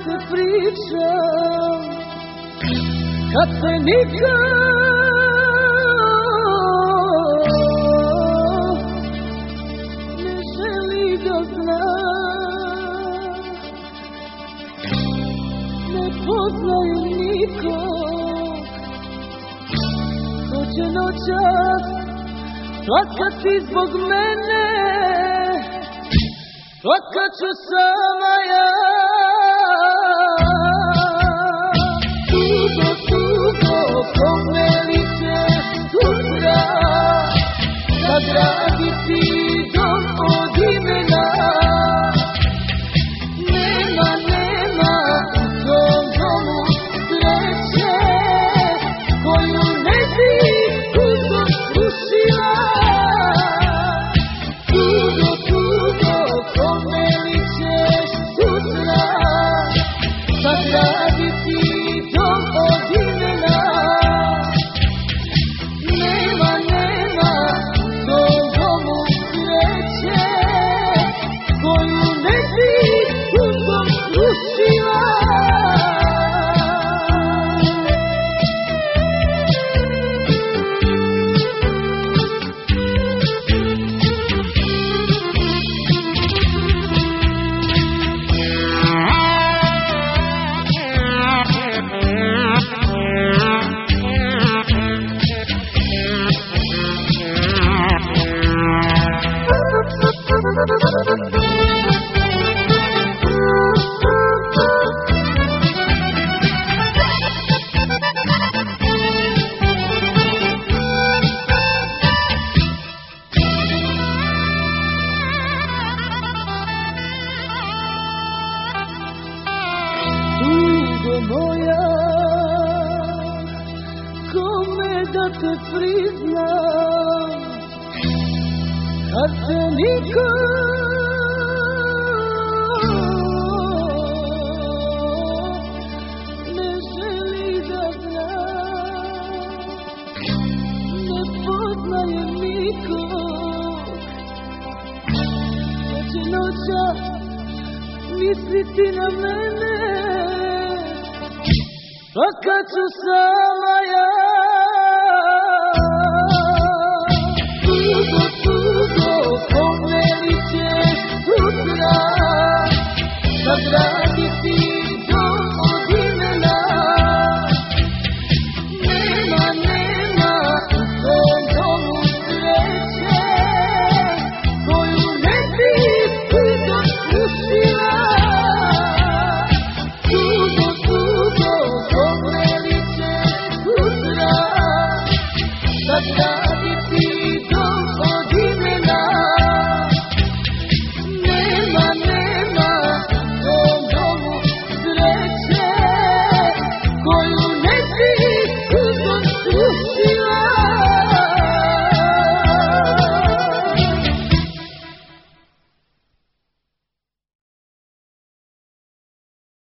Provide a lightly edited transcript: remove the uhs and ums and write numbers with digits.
te pričam, kad te niko ne želi da zna, ne poznaju nikog, ko će noćas plakati zbog mene, plakat ću sama ja. Tugo, tugo, pomeli ćeš sutra sagraditi dom od imena. Nema, nema u tom domu sreće koju ne bi tugo slušila. Tugo, tugo, pomeli ćeš sutra sagraditi dom od imena. Nema, nema u tom domu sreće koju ne bi tugo slušila. Tugo moja, kome da te priznam, kad te niko ne želi da zna, ne poznaje nikog, ko će noćas misliti na mene, plakat ću sama ja.